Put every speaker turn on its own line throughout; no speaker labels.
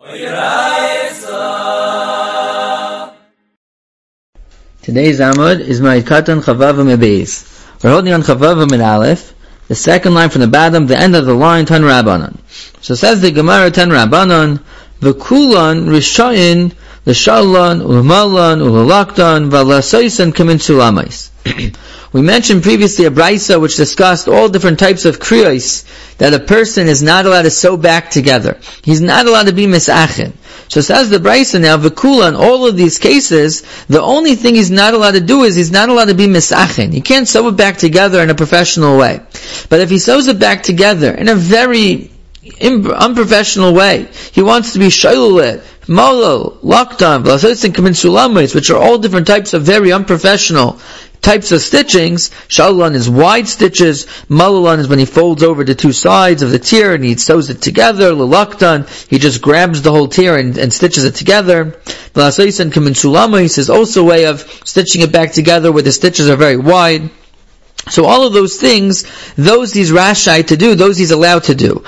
Today's Amud is Ma'ikatan Chavav Mebeis. We're holding on Chavav Min Aleph, the second line from the bottom, the end of the line, Tan Rabbanon. So says the Gemara, Tan Rabbanon, V'kulan Rishayin L'shallan U'l'malan U'l'laktan V'lasoysan Kamin Sulamais. We mentioned previously a Braisa which discussed all different types of kriyos that a person is not allowed to sew back together. He's not allowed to be misachin. So says the Braisa now, V'kula, in all of these cases, the only thing he's not allowed to do is he's not allowed to be misachin. He can't sew it back together in a professional way. But if he sews it back together in a very unprofessional way, he wants to be shaylulit, malal, laktan, v'lasoysin kamin sulamais, which are all different types of very unprofessional types of stitchings. Shallan is wide stitches. Malalan is when he folds over the two sides of the tier and he sews it together. Lelaktan, he just grabs the whole tier and stitches it together. V'lasaysan kamin sulamais is also a way of stitching it back together where the stitches are very wide. So all of those things, those he's rashai to do, those he's allowed to do.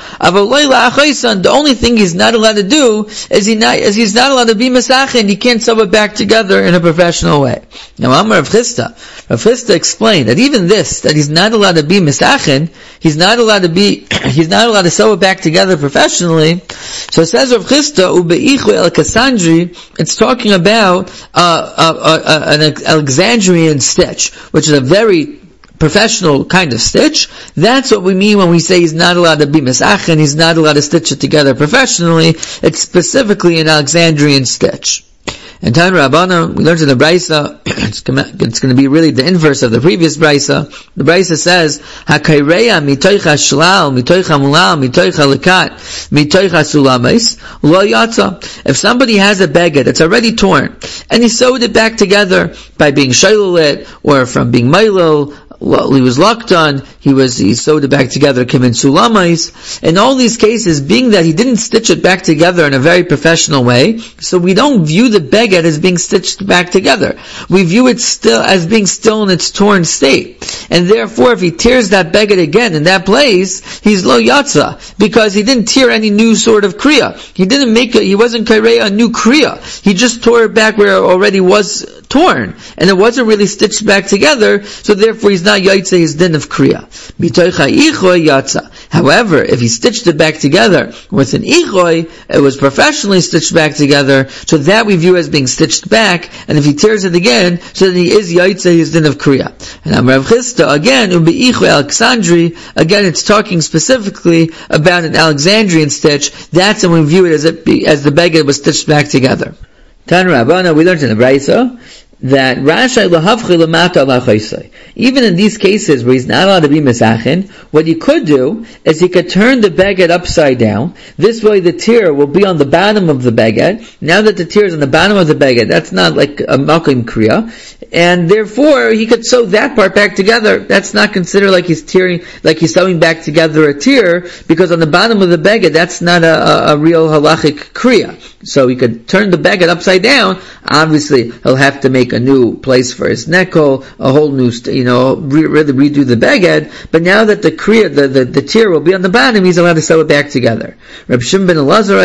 The only thing he's not allowed to do is he's not allowed to be misachin. He can't sew it back together in a professional way. Now Amar Rav Chisda explained that even this, that he's not allowed to be misachin, he's not allowed to sew it back together professionally. So it says Rav Chisda, Ubeichu el Cassandri, it's talking about an Alexandrian stitch, which is a very professional kind of stitch. That's what we mean when we say he's not allowed to be misachin, he's not allowed to stitch it together professionally. It's specifically an Alexandrian stitch. And Tan Rabbana, we learned in the Braisa, it's going to be really the inverse of the previous Braisa. The Braisa says, Hakaireya mitoicha shlal, mitoicha mulal, mitoicha lekat, mitoicha sulamais, lo yatsa. If somebody has a beged that's already torn, and he sewed it back together by being shaylulit, or from being mailul, he was locked on, he sewed it back together, kamin sulamais. In all these cases, being that he didn't stitch it back together in a very professional way, so we don't view the beged as being stitched back together. We view it still as being still in its torn state. And therefore, if he tears that beged again in that place, he's lo yatsa, because he didn't tear any new sort of kriya. He wasn't kareya a new kriya. He just tore it back where it already was torn, and it wasn't really stitched back together, so therefore he's not yaitse his din of kriya. Bitoicha ichoy yatsa. However, if he stitched it back together with an ichoy, it was professionally stitched back together, so that we view as being stitched back, and if he tears it again, so then he is yaitse his din of kriya. And Amar Rav Chisda, again, ubi ichoy Alexandri, again it's talking specifically about an Alexandrian stitch. That's when we view it as the beged was stitched back together. Tan Rabbana, we learned in the Braisa that Rashai lahavchi lamata lachaisai. Even in these cases where he's not allowed to be misachin, what he could do is he could turn the beged upside down. This way the tear will be on the bottom of the beged. Now that the tear is on the bottom of the beged, that's not like a makim kriya, and therefore he could sew that part back together. That's not considered like he's sewing back together a tear, because on the bottom of the beged, that's not a real halachic kriya. So he could turn the beged upside down. Obviously, he'll have to make a new place for his neckle, a whole new, really redo the beged. But now that the kriya, the tear will be on the bottom, he's allowed to sew it back together. Reb Shimon ben Elazar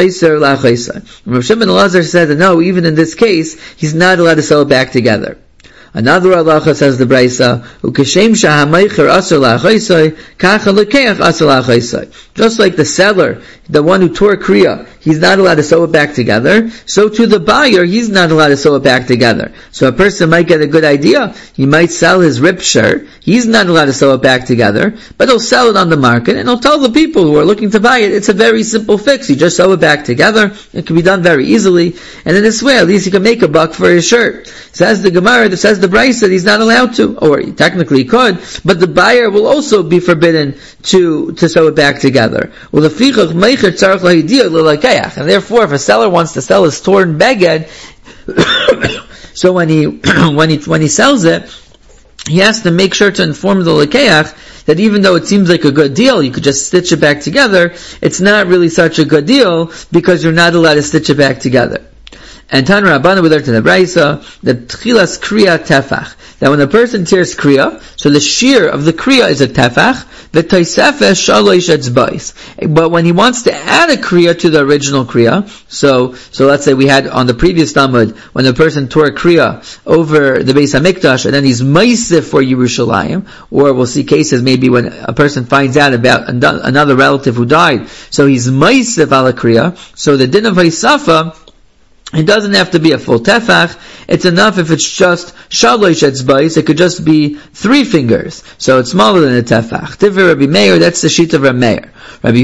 said that no, even in this case, he's not allowed to sew it back together. Another halacha, says the Braisa, ukashem shahamaycher asur lachaisai, kacha lekeach asur lachaisai. Just like the seller, the one who tore kriya, he's not allowed to sew it back together, so to the buyer, he's not allowed to sew it back together. So a person might get a good idea, he might sell his ripped shirt, he's not allowed to sew it back together, but he'll sell it on the market, and he'll tell the people who are looking to buy it, it's a very simple fix, you just sew it back together, it can be done very easily, and in this way, at least he can make a buck for his shirt. Says the Gemara, says the Braisa, that he's not allowed to, or technically he could, but the buyer will also be forbidden to sew it back together. And therefore, if a seller wants to sell his torn beged, so when he sells it, he has to make sure to inform the lekeach that even though it seems like a good deal, you could just stitch it back together, it's not really such a good deal, because you're not allowed to stitch it back together. And Tan Rabbana we learned in the Braisa that Tchilas Kriya Tefach. That when a person tears Kriya, so the shear of the Kriya is a Tefach, the Taisefes Shalosh Etzbais. But when he wants to add a Kriya to the original Kriya, so let's say we had on the previous Talmud, when a person tore Kriya over the Beis HaMikdash, and then he's Meisif for Yerushalayim, or we'll see cases maybe when a person finds out about another relative who died, so he's Meisif ala Kriya, so the din of Haisafa, it doesn't have to be a full tefach. It's enough if it's just shalosh etzbais. It could just be 3 fingers. So it's smaller than a tefach. Divrei Rabbi Meir, that's the sheet of Rabbi Meir. Rabbi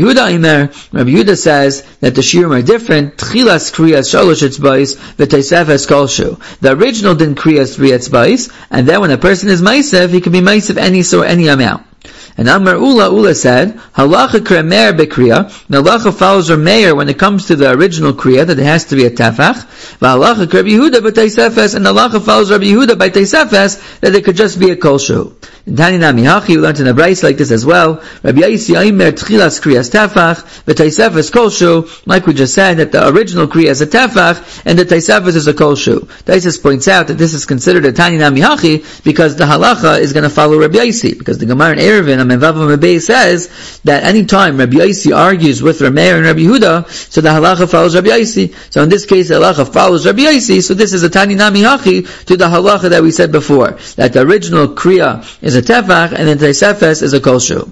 Yehuda says that the shiurim are different. Tchilas kriyas shalosh etzbais, v'teisefes kolshu. The original din kriyas 3 etzbais, and then when a person is meisef, he can be meisef any amount. And Amar Ula said, Halacha kremer bekriya. The halacha follows Rameir when it comes to the original kriya, that it has to be a tefach. Halacha Rabbi Yehuda b'teisefes, and the halacha follows Rabbi Yehuda by teisefes, that it could just be a kolshu. In Tani Nami Hachi, we learned in a Braisa like this as well. Rabbi Yaisi Aimer tchilas kriyas tefach, v'teisefes kolshu. Like we just said, that the original kriya is a tefach, and the teisefes is a kolshu. Taisus points out that this is considered a Tani Nami Hachi, because the halacha is going to follow Rabbi Yaisi, because the Gemara in Eruvin, Mevavah says that any time Rabbi Yaisi argues with Rameir and Rabbi Yehuda, so the halacha follows Rabbi Yaisi. So in this case, the halacha follows Rabbi Yaisi. So this is a Tani Nami Hachi to the halacha that we said before, that the original kriya is a tefach and then teisefes is a kolshu.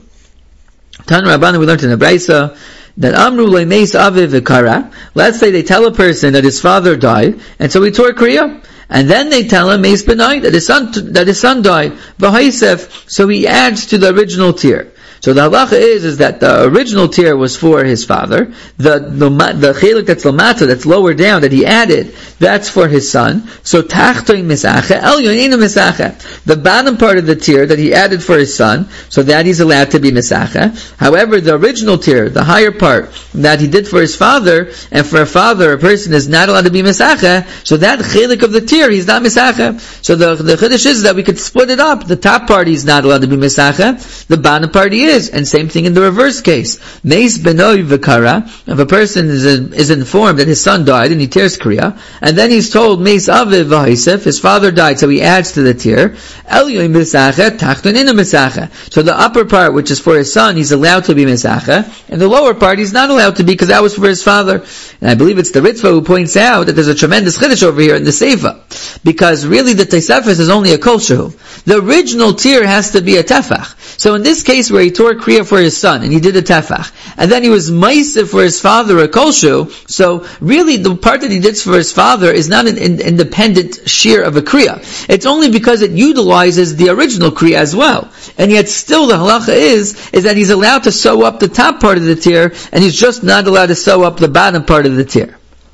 Tan Rabbana we learned in the Braisa that Amru le'meis aviv v'kara. Let's say they tell a person that his father died, and so he tore kriya. And then they tell him Meis Benai, that his son died. V'haisef, so he adds to the original tier. So the halacha is that the original tier was for his father. The chelik that's lamata, that's lower down, that he added, that's for his son. So tachtoin misacha, elyon misacha. The bottom part of the tier that he added for his son, so that he's allowed to be misacha. However, the original tier, the higher part, that he did for his father, and for a father, a person is not allowed to be misacha, so that chelik of the tier, he's not misacha. So the chiddush is that we could split it up. The top part he's not allowed to be misacha, the bottom part he is, and same thing in the reverse case. Meis benoi v'kara, if a person is informed that his son died and he tears kriya, and then he's told Meis aviv v'haisef, his father died, so he adds to the tier. Elyoy misacha, tachton ina misacha. So the upper part, which is for his son, he's allowed to be misacha, and the lower part he's not allowed to be because that was for his father. And I believe it's the Ritva who points out that there's a tremendous chiddush over here in the Seifa, because really the teisefes is only a kolshu. The original tier has to be a tefach. So in this case where he tore kriya for his son, and he did a tefach, and then he was meisif for his father a kolshu, so really the part that he did for his father is not an independent shear of a kriya. It's only because it utilizes the original kriya as well. And yet still the halacha is that he's allowed to sew up the top part of the tier, and he's just not allowed to sew up the bottom part of the tier.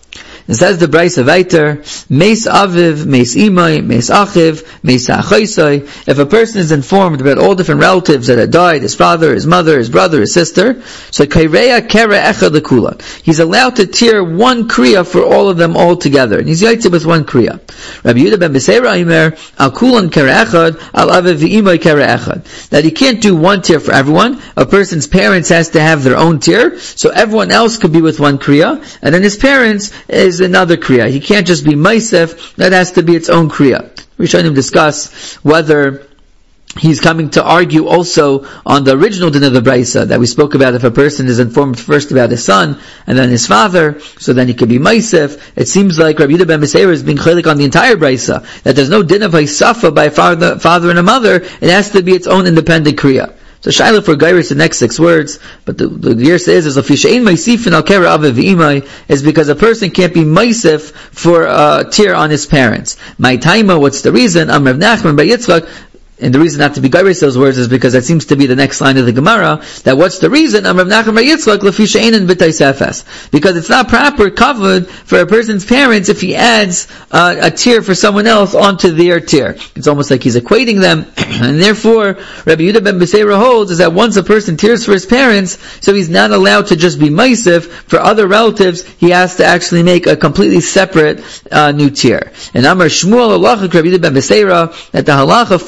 It says the Braisa weiter, Meis Aviv, Meis Imai, Meis Achiv, Meis Achaisai. If a person is informed about all different relatives that had died, his father, his mother, his brother, his sister, so Kaireya Kere Echad Lekula. He's allowed to tear one kriya for all of them all together. And he's yaitze with one kriya. Rabbi Yehuda ben Beseira Imer, Al Kulan Kere Echad, Al Aviv V'imai Kere Echad. That he can't do one tier for everyone. A person's parents has to have their own tier, so everyone else could be with one kriya, and then his parents is another kriya. He can't just be meisef, that has to be its own kriya. We should discuss whether he's coming to argue also on the original din of the Braisa that we spoke about. If a person is informed first about his son and then his father, so then he could be meisef. It seems like Rabbi Yehuda ben Beseira is being chaylik on the entire Braisa, that there's no din of haisafa by a father and a mother. It has to be its own independent kriya. So Shaila for Gairis, the next 6 words, but the Yersa is Lafishain Maisifin al Kera Aviv V'imai, is because a person can't be Maisif for a tear on his parents. My taima, what's the reason? Rav Nachman by Yitzchak. And the reason not to be Gairis those words is because that seems to be the next line of the Gemara, that what's the reason? Rav Nachman by Yitzchak Lafishain b'taisefes. Because it's not proper covered for a person's parents if he adds a tier for someone else onto their tier. It's almost like he's equating them, and therefore Rabbi Yehuda ben Beseira holds is that once a person tears for his parents, so he's not allowed to just be meisif for other relatives. He has to actually make a completely separate new tier. And Amar Shmuel halacha Rabbi Yehuda ben Beseira, that the halacha follows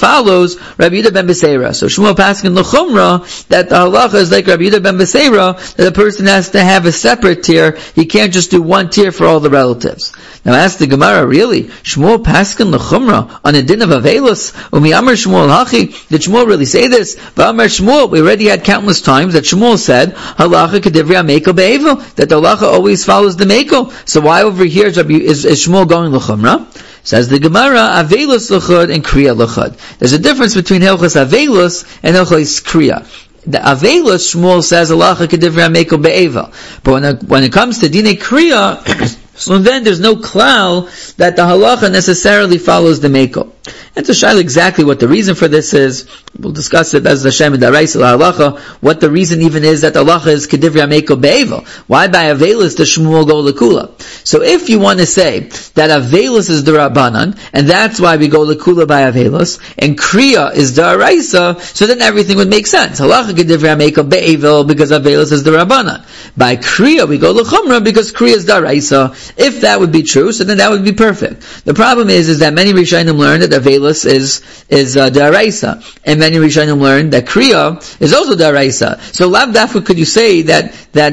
follows Rabbi Yehuda ben Beseira. So Shmuel paskin l'chumra that the halacha is like Rabbi Yehuda ben Beseira, that a person has to have a separate tier. He can't just do one tier for all the relatives. Now ask the Gemara, really? Shmuel paskin l'chumra on a din of Avelus? Umi Amar Shmuel hachi? Did Shmuel really say this? V'amar Shmuel, we already had countless times that Shmuel said, halacha kedivri ha-mekel be'evel, that the halacha always follows the mekel. So why over here is Shmuel going l'chumra? Says the Gemara, Avelus l'chud and Kriya l'chud. There's a difference between Hilchos Avelus and Hilchos Kriya. The Avelus, Shmuel says, halacha kedivri ha-mekel be'evel. But when it comes to Dinei Kriya, so then there's no klal that the halacha necessarily follows the mekel. And to show exactly what the reason for this is, we'll discuss it as the Shem and Daraisa halacha, what the reason even is that the halacha is kedivri ha-mekel be'evel. Why by Avelus does Shmuel go lekula? So if you want to say that Avelus is the Rabbanan, and that's why we go lekula by Avelus, and Kriya is the Daraisa, so then everything would make sense. Halacha kedivri ha-mekel be'evel because Avelus is the Rabbanan. By Kriya we go lechumra because Kriya is Daraisa. If that would be true, so then that would be perfect. The problem is that many Rishonim learn that Avelus is Daraisa, and many Rishonim learn that Kriya is also Daraisa. So lav dafka could you say that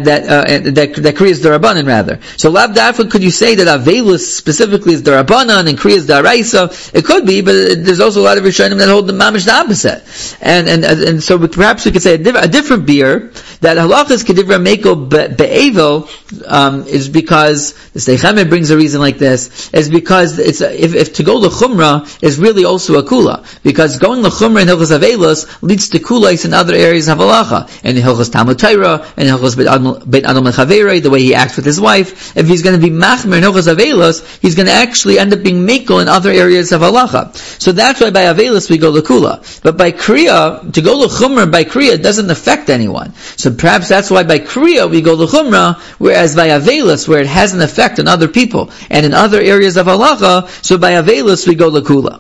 Kriya is Darabanan rather? So lav dafka could you say that Avelus specifically is Darabanan and Kriya is Daraisa? It could be, but there's also a lot of Rishonim that hold the mamish the opposite. And so perhaps we could say a different beer that halachas kedivra mekel be'evel is because the Seichemet brings a reason like this, is because if to go l'chumra is really also a kula, because going l'chumra in Hilchos Avelus leads to kulais in other areas of halacha, and in Hilchos Talmud Torah, and in Hilchos Beit Adam Lechaverei, the way he acts with his wife. If he's going to be machmer in Hilchos Avelus, he's going to actually end up being mekel in other areas of halacha. So that's why by Avelus we go l'kula. But by Kriya, to go l'chumra by Kriya doesn't affect anyone. So perhaps that's why by Kriya we go l'chumra, whereas by Avelus, where it has an effect on other people, and in other areas of halacha, so by Avelus we go l'kula.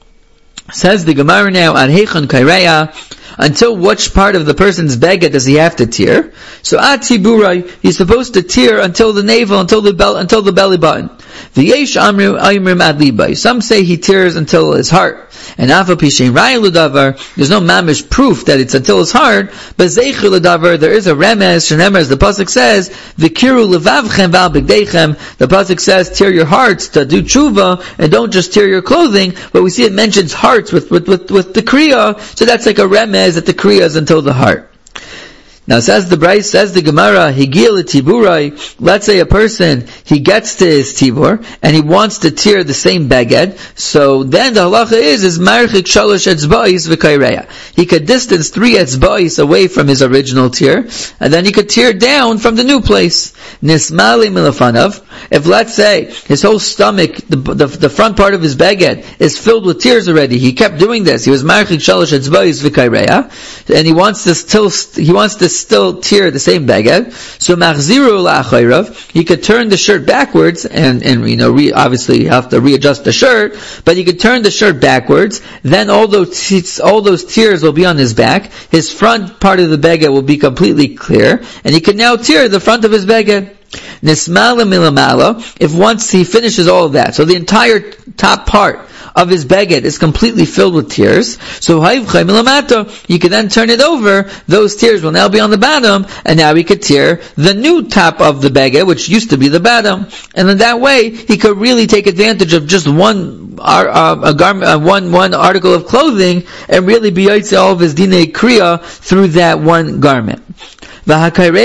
Says the Gemara now, Ad heichon kaireya, until which part of the person's beged does he have to tear? So at tiburai, he's supposed to tear until the navel, until the belly button. V'yesh amrim ad libay. Some say he tears until his heart. And afa pishein raya l'davar, there's no mamish proof that it's until his heart, but zeicher l'davar, there is a remez, shenemer, as the pasuk says, v'kiru levavchem v'al bigdeichem, the pasuk says, tear your hearts to do tshuva, and don't just tear your clothing, but we see it mentions hearts with the kriya, so that's like a remez that the kriya is until the heart. Now says the Gemara, Higil tiburai. Let's say a person, he gets to his tibur, and he wants to tear the same beged, so then the halacha is marchik shalosh etzba'is v'kaireya. He could distance 3 etzba'is away from his original tear, and then he could tear down from the new place. Nismali milafanav. If let's say his whole stomach, the front part of his beged is filled with tears already, he kept doing this. He was marchik shalosh etzba'is v'kaireya, and he wants to still tear the same beged. So machziru la'achayrav, he could turn the shirt backwards, and obviously you have to readjust the shirt, but he could turn the shirt backwards, then all those tears will be on his back, his front part of the beged will be completely clear, and he can now tear the front of his beged. Nismala milamala, if once he finishes all of that, so the entire top part of his beged is completely filled with tears, so you can then turn it over, those tears will now be on the bottom, and now he could tear the new top of the beged, which used to be the bottom, and then that way he could really take advantage of just one article of clothing, and really be yaitze all of his dinei kriya through that one garment. And says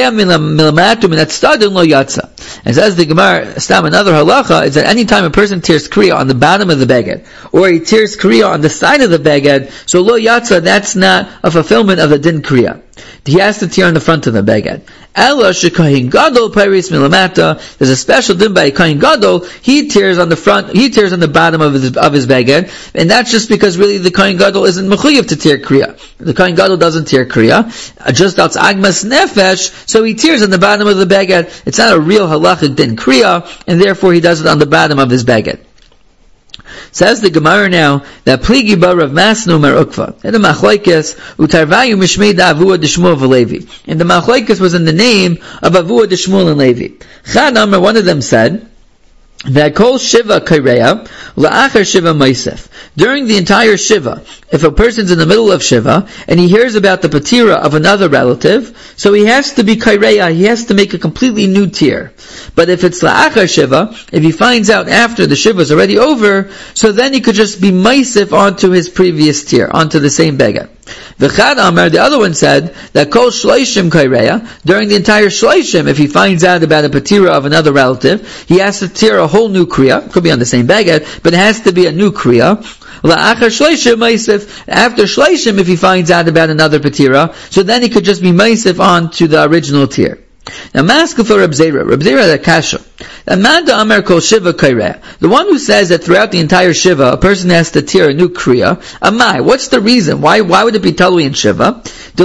the Gemara, another halacha is that any time a person tears kriya on the bottom of the beged, or he tears kriya on the side of the beged, so lo yatsa, that's not a fulfillment of the din kriya. He has to tear on the front of the beged. Ela shekahin gadol peiris milamata. There's a special din by kahin gadol. He tears on the front. He tears on the bottom of his beged, and that's just because really the kahin gadol isn't mechuyev to tear kriya. The kahin gadol doesn't tear kriya. Just outs agmas nefesh, so he tears on the bottom of the beged. It's not a real halachic din kriya, and therefore he does it on the bottom of his beged. Says the Gemara now that pligi bar Rav Masnu mer ukva. And the machlokes utarvayu mishmei da Avua d'Shmuel v'Levi. And the machlokes was in the name of Avua d'Shmuel and Levi. Chad Amar, one of them said, that kol shiva kaireya la'achar shiva maisef. During the entire shiva, if a person's in the middle of shiva and he hears about the patira of another relative, so he has to be kaireya, he has to make a completely new tier. But if it's la'achar shiva, if he finds out after the shiva is already over, so then he could just be maisef onto his previous tier, onto the same beged. V'chad Amar, the other one said that kol shloishim kaireya, during the entire shloishim, if he finds out about a patira of another relative, he has to tear a whole new kriya. Could be on the same beged, but it has to be a new kriya. La'achar shloishim maisif. After shloishim, if he finds out about another patira, so then he could just be maisif on to the original tier. Now, mask for Reb Zera. Reb Zera the kasha. Amanda Amar kol shiva kaireh. The one who says that throughout the entire shiva, a person has to tear a new kriya. Amai. What's the reason? Why would it be talui in shiva?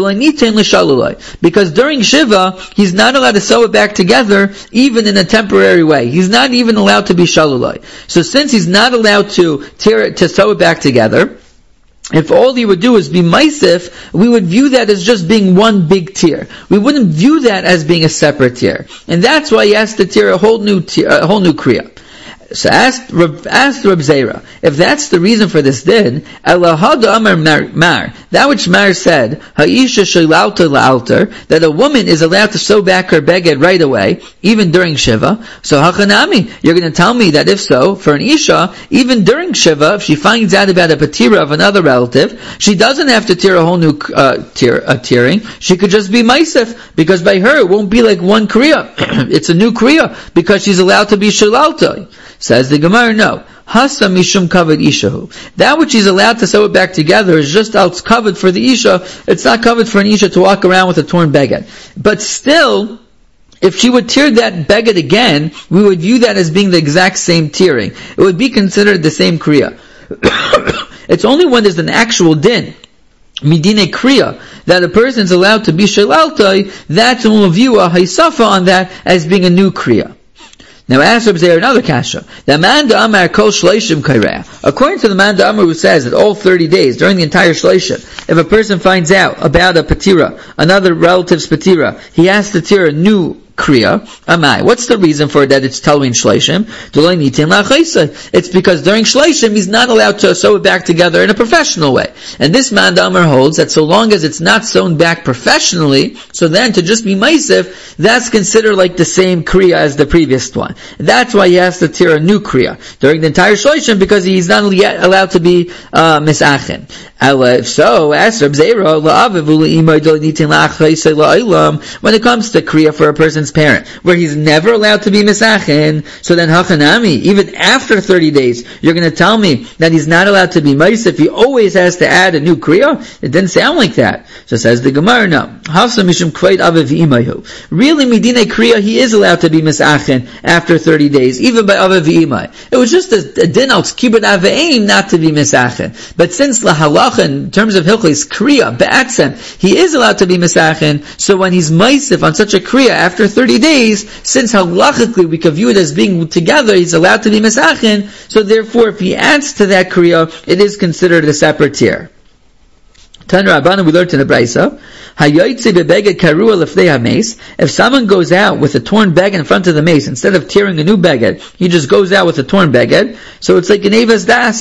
Because during shiva, he's not allowed to sew it back together, even in a temporary way. He's not even allowed to be shalulai. So since he's not allowed to sew it back together, if all he would do is be maisif, we would view that as just being one big tier. We wouldn't view that as being a separate tier. And that's why he has to tear a whole new kriya. So asked Reb Zera, if that's the reason for this din, Elahada Amar Mar, that which Mar said, Ha'isha Sheilalta La'alter, that a woman is allowed to sew back her beged right away, even during Shiva. So Hachanami, you're going to tell me that if so, for an Isha, even during Shiva, if she finds out about a patira of another relative, she doesn't have to tear a whole new tearing. She could just be maisef, because by her it won't be like one kriya. It's a new kriya, because she's allowed to be Sheilalta. Says the Gemara, no. Hasa mishum kavod ishahu. That which he's allowed to sew it back together is just out covered for the isha. It's not covered for an isha to walk around with a torn beged. But still, if she would tear that beged again, we would view that as being the exact same tearing. It would be considered the same kriya. It's only when there's an actual din, midine kriya, that a person's allowed to be shelaltai, that's when we'll view a haisafa on that as being a new kriya. Now, ask Reb Zera another kasha. The man Amar kol shloishim kaireh. According to the man Amar who says that all 30 days, during the entire shloishim, if a person finds out about a patira, another relative's patira, he has to tear a new kriya. Amai. What's the reason for that? It's Talwin Shleishim. It's because during Shleishim he's not allowed to sew it back together in a professional way. And this man Damar holds that so long as it's not sewn back professionally, so then to just be Maisif, that's considered like the same kriya as the previous one. That's why he has to tear a new kriya during the entire Shleishim, because he's not yet allowed to be misachin. If so, ask Reb Zera, when it comes to kriya for a person's parent, where he's never allowed to be misachin, so then hachanami, even after 30 days, you're going to tell me that he's not allowed to be maisif, he always has to add a new kriya? It didn't sound like that. So says the Gemara, no. Really, midine kriya, he is allowed to be misachin after 30 days, even by Ava v'imay. It was just a din out kibbut avein not to be misachin. But since lahalacha, in terms of hilchos kriya, be'atzem, he is allowed to be misachin, so when he's maisif on such a kriya after 30 days, since halachically we can view it as being together, he's allowed to be misachin, so therefore if he adds to that kriya, it is considered a separate tier. Tan Rabbanan, we learned in the Braisa, if someone goes out with a torn beged in front of the mace, instead of tearing a new beged, he just goes out with a torn beged, so it's like an Evas Das,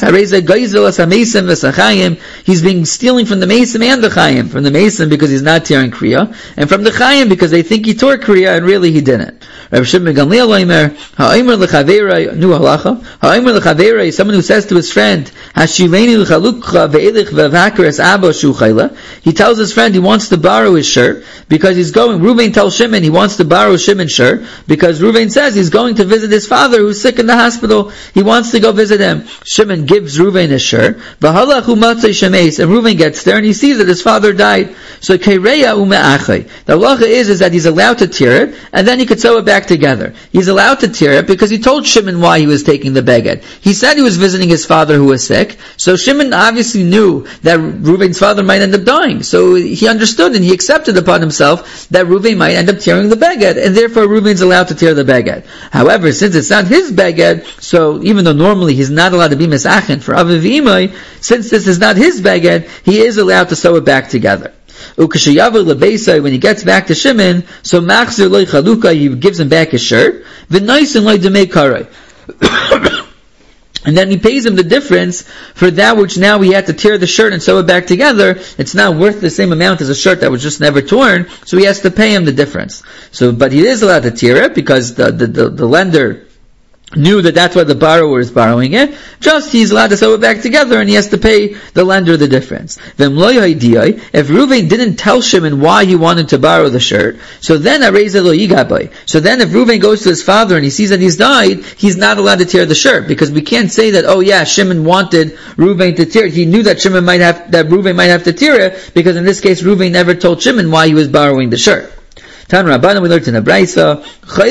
he's being stealing from the mason and the chayim, from the mason because he's not tearing kriya, and from the chayim because they think he tore kriya and really he didn't. Rav Shimon ben Gamliel Omer, ha'omer l'chaverai, nu halacha, ha'omer l'chaverai, someone who says to his friend, hashileni l'chalukcha ve'elich ve'vakar es abo shu chayla, he tells his friend he wants to borrow his shirt, because he's going, Reuven tells Shimon he wants to borrow Shimon's shirt, because Reuven says he's going to visit his father who's sick in the hospital, he wants to go visit him. Shimon gives Reuven his shirt, v'halachu matzei shemeis, and Reuven gets there and he sees that his father died. So keireya ume'achai. The halacha is that he's allowed to tear it, and then he could sew it back together. He's allowed to tear it because he told Shimon why he was taking the beged. He said he was visiting his father who was sick, so Shimon obviously knew that Reuven's father might end up dying. So he understood and he accepted upon himself that Reuven might end up tearing the beged, and therefore Reuven's allowed to tear the beged. However, since it's not his beged, so even though normally he's not allowed to be misachin for Aviv Imai, since this is not his beged, he is allowed to sew it back together. When he gets back to Shimon, so machzir loy chaluka, he gives him back his shirt. V'noisen loy demei karay. And then he pays him the difference for that which now he had to tear the shirt and sew it back together. It's not worth the same amount as a shirt that was just never torn, so he has to pay him the difference. So, but he is allowed to tear it because the lender knew that that's why the borrower is borrowing it. Just he's allowed to sew it back together and he has to pay the lender the difference. If Reuven didn't tell Shimon why he wanted to borrow the shirt, so then if Reuven goes to his father and he sees that he's died, he's not allowed to tear the shirt, because we can't say that, oh yeah, Shimon wanted Reuven to tear it. He knew that Reuven might have to tear it, because in this case Reuven never told Shimon why he was borrowing the shirt. Tan Rabbanan, we learned in the Braisa,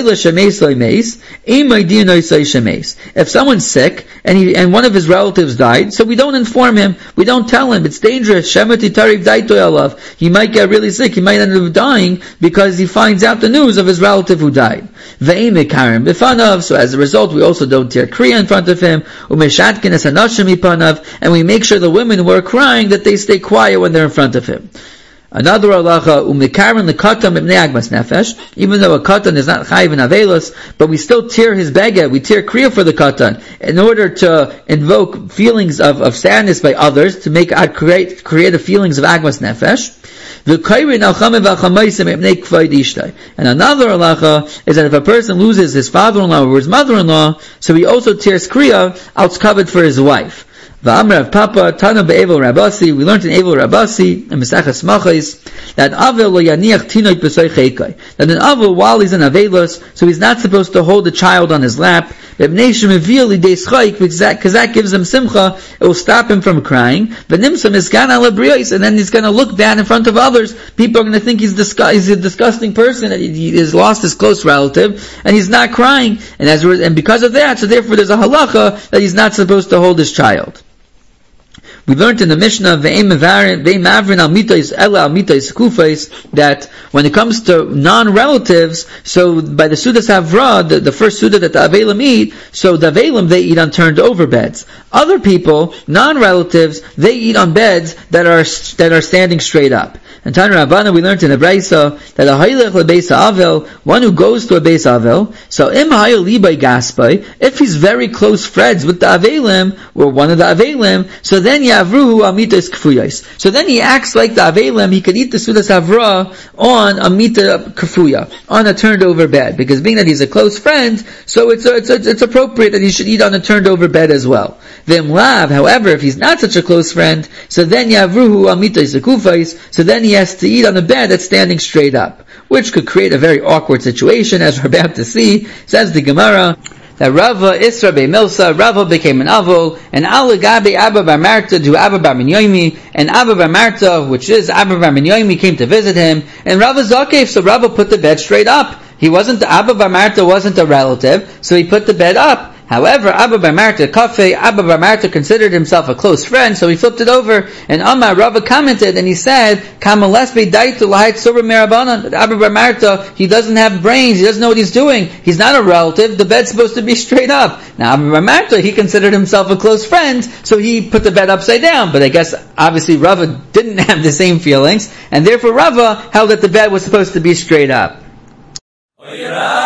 if someone's sick and one of his relatives died, so we don't inform him, we don't tell him, it's dangerous. He might get really sick, he might end up dying because he finds out the news of his relative who died. So as a result, we also don't tear kriya in front of him, and we make sure the women who are crying that they stay quiet when they're in front of him. Another halacha, umikaran lekatan mipnei agmas nefesh. Even though a katan is not chayiv in avelos, but we still tear his beged, we tear kriya for the katan, in order to invoke feelings of sadness by others, to create the feelings of agmas nefesh. And another halacha is that if a person loses his father-in-law or his mother-in-law, so he also tears kriya out covered for his wife. V'amr Papa Tana be'Evel Rabasi. We learned in Evel Rabasi in Mesachas Machos that Avel lo yaniach tinoik b'soy cheikai. That an Avel, while he's in Avelos, so he's not supposed to hold the child on his lap. Because that gives him simcha, it will stop him from crying. V'nimsam isgan ala briyos, and then he's going to look bad in front of others. People are going to think he's a disgusting person, that he has lost his close relative, and he's not crying. And because of that, so therefore there's a halacha that he's not supposed to hold his child. We learned in the Mishnah that when it comes to non-relatives, so by the Sudas Havra, the first Suda that the Avelim eat, so the Avelim, they eat on turned over beds. Other people, non-relatives, they eat on beds that are standing straight up. And Tan Rabbana, we learned in the Braisa that a haylech lebeis Avel, one who goes to a beis Avel, so im hayel libay gaspai, if he's very close friends with the Avelim, or one of the Avelim, so then yavruhu amitas kfuyos. So then he acts like the Avelim, he can eat the Sudas Havra on a mita kfuya, on a turned over bed, because being that he's a close friend, so it's appropriate that he should eat on a turned over bed as well. Vim lav, however, if he's not such a close friend, so then yavruhu amitas kufais, so then he has to eat on a bed that's standing straight up, which could create a very awkward situation, as we're about to see. Says the Gemara that Rava Isra Milsa, Rava became an Avol, and Alagabe Abba Bar Marta to Abba Bar Minyoimi, and Abba Bar Marta, which is Abba Bar Minyoimi, came to visit him, and Rava Zakef, so Rava put the bed straight up. Abba Bar Marta wasn't a relative, so he put the bed up. However, Abba Bar Marta considered himself a close friend, so he flipped it over, and Amar Rava commented, and he said, that Abba Bar Marta, he doesn't have brains, he doesn't know what he's doing, he's not a relative, the bed's supposed to be straight up. Now Abba Bar Marta, he considered himself a close friend, so he put the bed upside down, but I guess, obviously Rava didn't have the same feelings, and therefore Rava held that the bed was supposed to be straight up.